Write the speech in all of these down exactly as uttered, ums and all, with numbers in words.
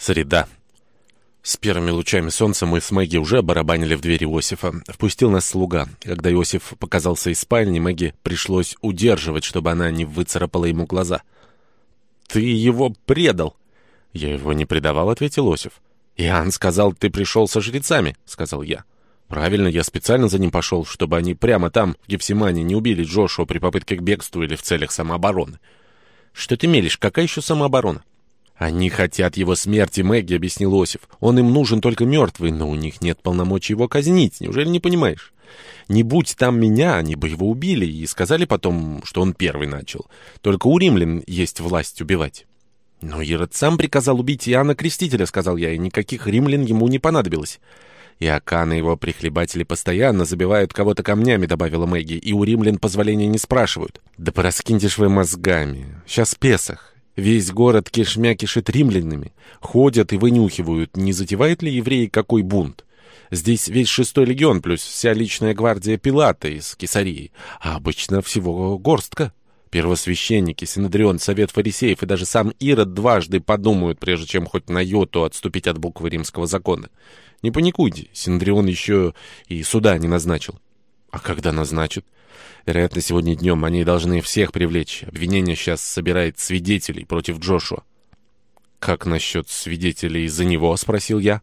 Среда. С первыми лучами солнца мы с Мэгги уже барабанили в дверь Иосифа. Впустил нас слуга. Когда Иосиф показался из спальни, Мэгги пришлось удерживать, чтобы она не выцарапала ему глаза. «Ты его предал!» «Я его не предавал», — ответил Иосиф. «Иоанн сказал, ты пришел со жрецами», — сказал я. «Правильно, я специально за ним пошел, чтобы они прямо там, в Гефсимане, не убили Джошуа при попытке к бегству или в целях самообороны». «Что ты мелешь? Какая еще самооборона?» «Они хотят его смерти, Мэгги», — объяснил Иосиф. «Он им нужен только мертвый, но у них нет полномочий его казнить. Неужели не понимаешь? Не будь там меня, они бы его убили и сказали потом, что он первый начал. Только у римлян есть власть убивать». «Но Ирод сам приказал убить Иоанна Крестителя», — сказал я, — «и никаких римлян ему не понадобилось». «Иакан и его прихлебатели постоянно забивают кого-то камнями», — добавила Мэгги, — «и у римлян позволения не спрашивают». «Да пораскиньте ж вы мозгами. Сейчас Песах. Весь город кишмя кишит римлянами. Ходят и вынюхивают, не затевают ли евреи какой бунт. Здесь весь шестой легион, плюс вся личная гвардия Пилата из Кесарии, а обычно всего горстка. Первосвященники, Синедрион, Совет фарисеев и даже сам Ирод дважды подумают, прежде чем хоть на йоту отступить от буквы римского закона. Не паникуйте, Синедрион еще и суда не назначил». «А когда назначат?» «Вероятно, сегодня днем. Они должны всех привлечь. Обвинение сейчас собирает свидетелей против Джошуа». «Как насчет свидетелей за него?» — спросил я.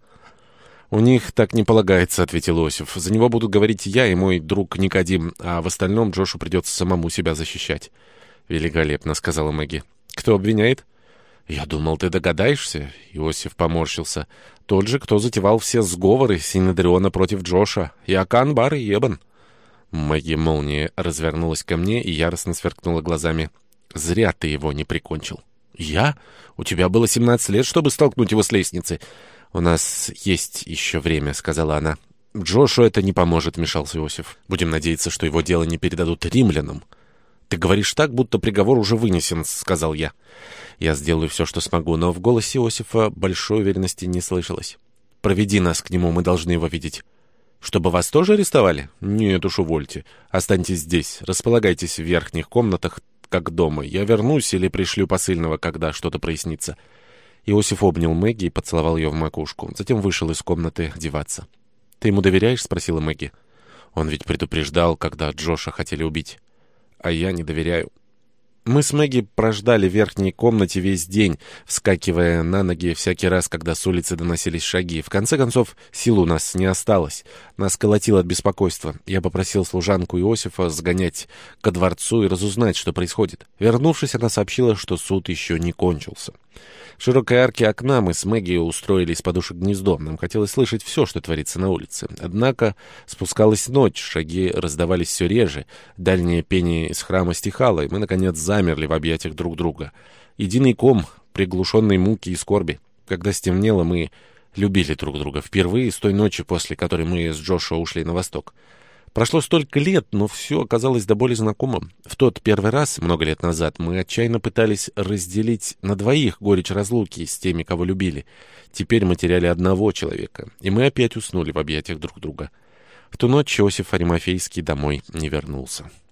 «У них так не полагается», — ответил Иосиф. «За него будут говорить я и мой друг Никодим, а в остальном Джошу придется самому себя защищать». «Великолепно», — сказала Мэгги. «Кто обвиняет?» «Я думал, ты догадаешься», — Иосиф поморщился. «Тот же, кто затевал все сговоры Синедриона против Джоша, Иакан, Бар и Ебан». Мэгги молния развернулась ко мне и яростно сверкнула глазами. «Зря ты его не прикончил». «Я? У тебя было семнадцать лет, чтобы столкнуть его с лестницы». «У нас есть еще время», — сказала она. «Джошу это не поможет», — вмешался Иосиф. «Будем надеяться, что его дело не передадут римлянам». «Ты говоришь так, будто приговор уже вынесен», — сказал я. «Я сделаю все, что смогу», но в голосе Иосифа большой уверенности не слышалось. «Проведи нас к нему, мы должны его видеть». «Чтобы вас тоже арестовали?» «Нет уж, увольте. Останьтесь здесь, располагайтесь в верхних комнатах, как дома. Я вернусь или пришлю посыльного, когда что-то прояснится». Иосиф обнял Мэгги и поцеловал ее в макушку. Затем вышел из комнаты одеваться. «Ты ему доверяешь?» — спросила Мэгги. «Он ведь предупреждал, когда Джоша хотели убить». «А я не доверяю». Мы с Мэгги прождали в верхней комнате весь день, вскакивая на ноги всякий раз, когда с улицы доносились шаги. В конце концов, сил у нас не осталось. Нас колотило от беспокойства. Я попросил служанку Иосифа сгонять ко дворцу и разузнать, что происходит. Вернувшись, она сообщила, что суд еще не кончился. В широкой арке окна мы с Мэгги устроились подушек гнездом. Нам хотелось слышать все, что творится на улице. Однако спускалась ночь, шаги раздавались все реже, дальнее пение из храма стихало, и мы, наконец, замерли в объятиях друг друга. Единый ком приглушенной муки и скорби. Когда стемнело, мы любили друг друга впервые с той ночи, после которой мы с Джошуа ушли на восток. Прошло столько лет, но все оказалось до боли знакомым. В тот первый раз, много лет назад, мы отчаянно пытались разделить на двоих горечь разлуки с теми, кого любили. Теперь мы теряли одного человека, и мы опять уснули в объятиях друг друга. В ту ночь Иосиф Аримафейский домой не вернулся.